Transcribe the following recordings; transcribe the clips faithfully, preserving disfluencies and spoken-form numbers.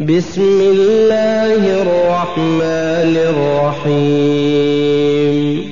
بسم الله الرحمن الرحيم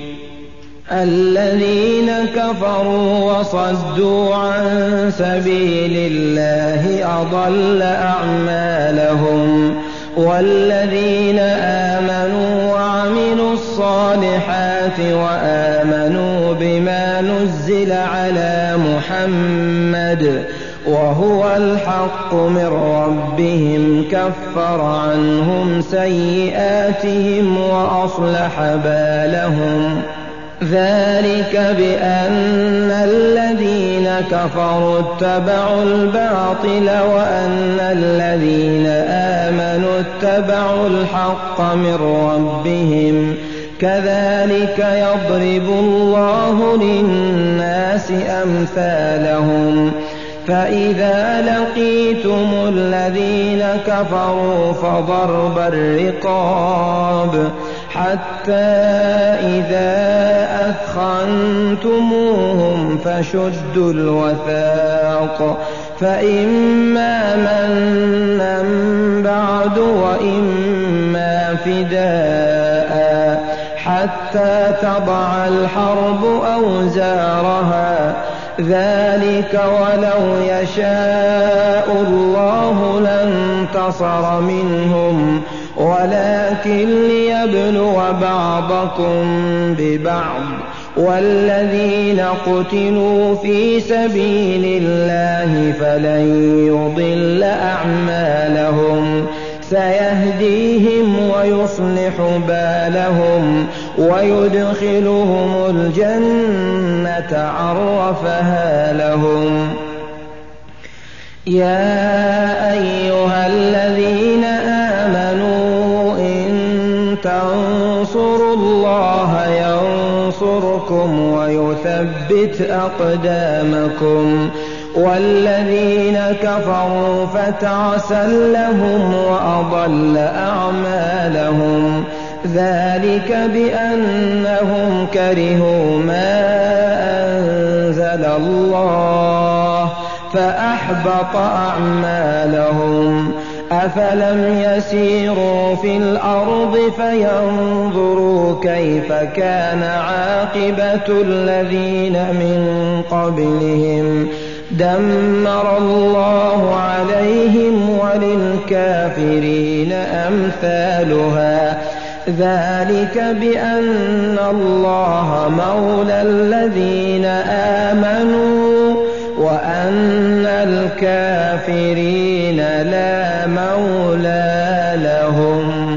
الذين كفروا وصدوا عن سبيل الله أضل أعمالهم والذين آمنوا وعملوا الصالحات وآمنوا بما نزل على محمد وهو الحق من ربهم كفر عنهم سيئاتهم وأصلح بالهم ذلك بأن الذين كفروا اتبعوا الباطل وأن الذين آمنوا اتبعوا الحق من ربهم كذلك يضرب الله للناس أمثالهم فإذا لقيتم الذين كفروا فضرب الرقاب حتى إذا أثخنتموهم فشدوا الوثاق فإما منا بعد وإما فداء حتى تضع الحرب أوزارها ذلك ولو يشاء الله لانتصر منهم ولكن ليبلو بعضكم ببعض والذين قتلوا في سبيل الله فلن يضل أعمالهم سيهديهم ويصلح بالهم ويدخلهم الجنة عرفها لهم يا أيها الذين آمنوا إن تنصروا الله ينصركم ويثبت أقدامكم والذين كفروا فتعسا لهم وأضل أعمالهم ذلك بأنهم كرهوا ما أنزل الله فأحبط أعمالهم أفلم يسيروا في الأرض فينظروا كيف كان عاقبة الذين من قبلهم دمر الله عليهم وللكافرين أمثالها ذلك بأن الله مولى الذين آمنوا وأن الكافرين لا مولى لهم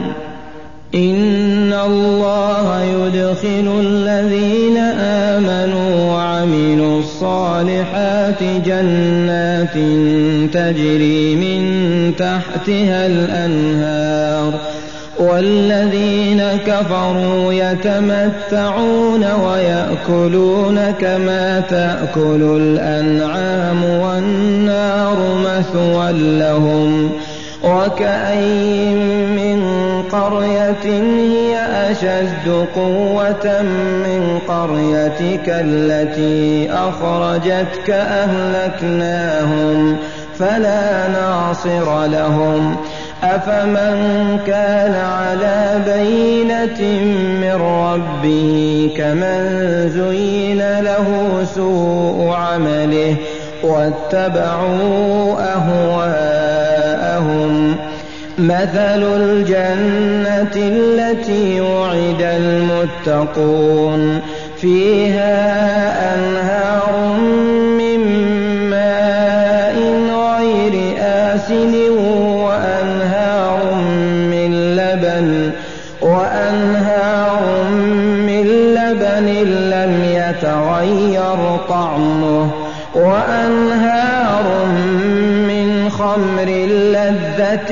إن الله يدخل الذين آمنوا وعملوا الصالحات جنات تجري من تحتها الأنهار والذين كفروا يتمتعون ويأكلون كما تأكل الأنعام والنار مثوى لهم وكأين من قرية هي أشد قوة من قريتك التي أخرجتك أهلكناهم فلا ناصر لهم أفمن كان على بينة من ربه كمن زين له سوء عمله واتبعوا أهواءهم مثل الجنة التي وعد المتقون فيها أنهار من ماء غير آسن وأنهار من لبن وأنهار من لبن لم يتغير طعمه وأنهار من خمر لذة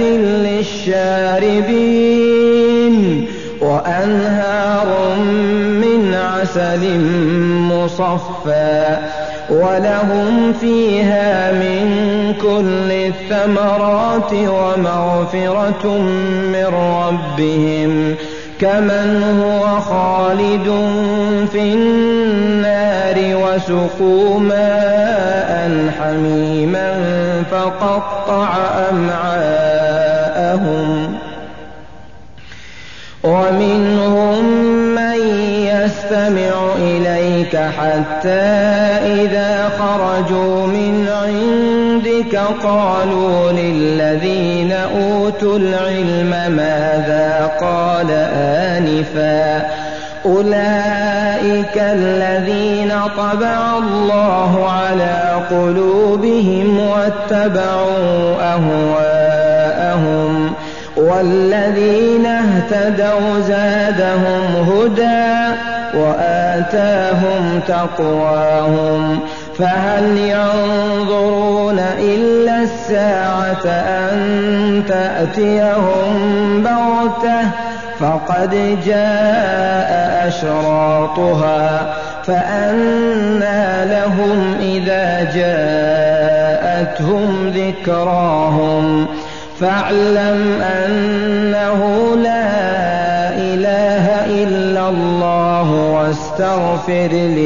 للشاربين وأنهار من عسل مصفى ولهم فيها من كل الثمرات ومغفرة من ربهم كمن هو خالد في النار وسقوا ماء حميما فقطع أمعاءهم أهواءهم ومنهم من يستمع إليك حتى إذا خرجوا من عندك قالوا للذين أوتوا العلم ماذا قال آنفا أولئك الذين طبع الله على قلوبهم واتبعوا أهواءهم والذين اهتدوا زادهم هدى وآتاهم تقواهم فهل ينظرون إلا الساعة أن تأتيهم بغتة فقد جاء أشراطها فأنى لهم إذا جاءتهم ذكراهم فاعلم أنه لا إله إلا الله واستغفر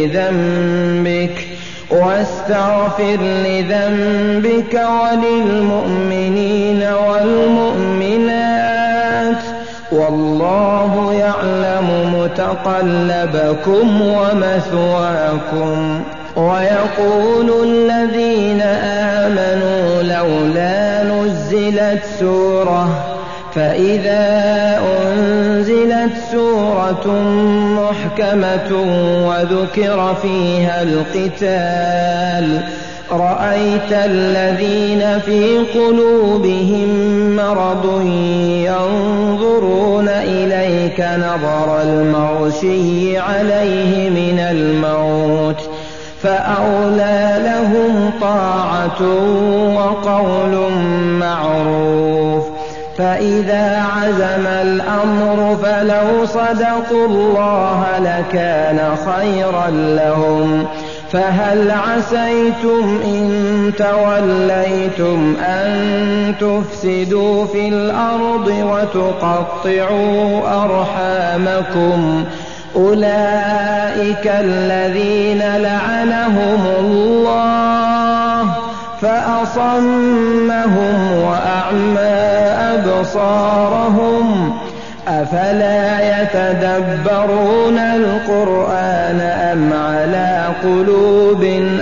لذنبك واستغفر لذنبك وللمؤمنين والمؤمنات والله يعلم متقلبكم ومثواكم. ويقول الذين آمنوا لولا نزلت سورة فإذا أنزلت سورة محكمة وذكر فيها القتال رأيت الذين في قلوبهم مرض ينظرون إليك نظر المغشي عليه من الموت فأولى لهم طاعة وقول معروف فإذا عزم الأمر فلو صدقوا الله لكان خيرا لهم فهل عسيتم إن توليتم أن تفسدوا في الأرض وتقطعوا أرحامكم أولئك الذين لعنهم الله فأصمهم وأعمى أبصارهم أفلا يتدبرون القرآن أم على قلوب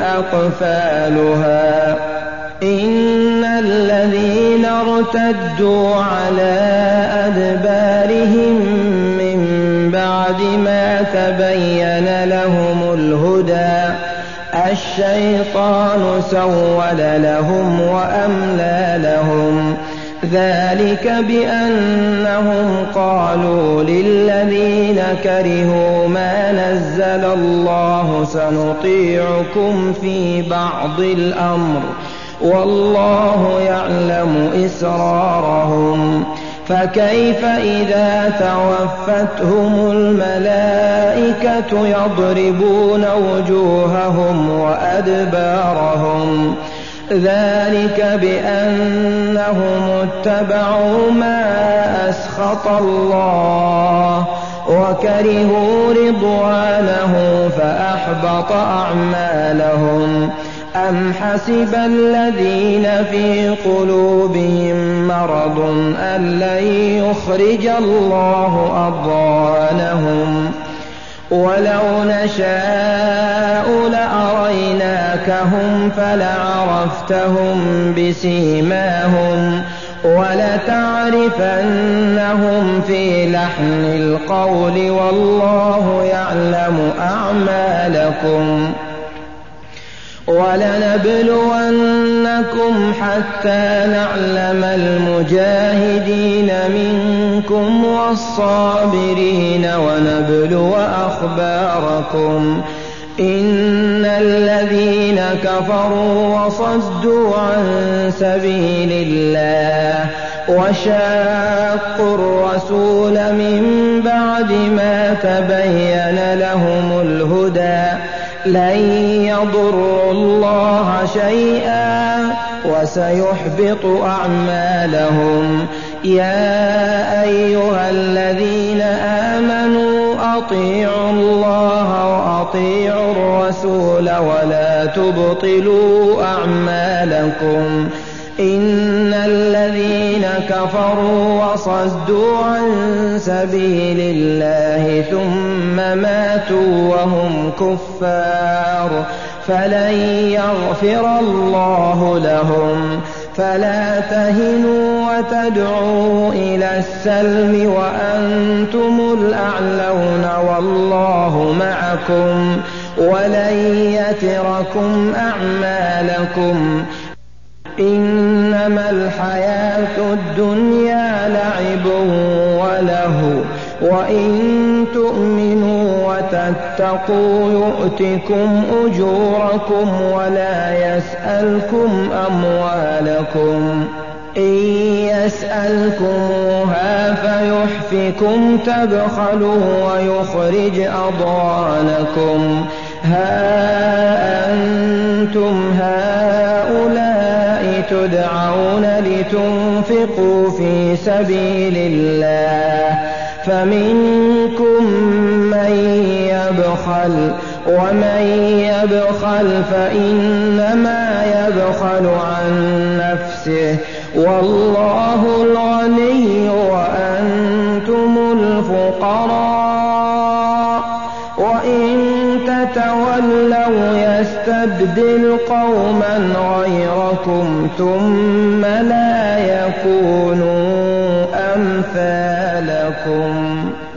أقفالها إن الذين ارتدوا على أدبارهم من بعد ما تبين لهم الهدى الشيطان سول لهم وأملى لهم ذلك بأنهم قالوا للذين كرهوا ما نزل الله سنطيعكم في بعض الأمر والله يعلم إسرارهم فكيف إذا توفتهم الملائكة يضربون وجوههم وأدبارهم ذلك بأنهم اتبعوا ما أسخط الله وكرهوا رضوانه فأحبط أعمالهم أم حسب الذين في قلوبهم مرض أن لن يخرج الله أضغانهم ولو نشاء لأريناكهم فلعرفتهم بسيماهم ولتعرفنهم في لحن القول والله يعلم أعمالكم ولنبلونكم حتى نعلم المجاهدين منكم والصابرين ونبلو أخباركم إن الذين كفروا وصدوا عن سبيل الله وشاقوا الرسول من بعد ما تبين لهم الهدى لن يضروا الله شيئا وسيحبط أعمالهم يا أيها الذين آمنوا أطيعوا الله وأطيعوا الرسول ولا تبطلوا أعمالكم إن الذين كفروا وصدوا عن سبيل الله ثم ماتوا وهم كفار فلن يغفر الله لهم فلا تهنوا وتدعوا إلى السلم وأنتم الأعلون والله معكم ولن يتركم أعمالكم إنما الحياة الدنيا لعب وله وإن تؤمنوا وتتقوا يؤتكم أجوركم ولا يسألكم أموالكم إن يسألكموها فيحفكم تبخلوا ويخرج أضغانكم ها أنتم هؤلاء تدعون لتنفقوا في سبيل الله فمنكم من يبخل ومن يبخل فإنما يبخل عن نفسه والله الغني وأنتم الفقراء وإن تتولوا يستبدل قوما غيركم ثم لا يكونوا أمثالكم.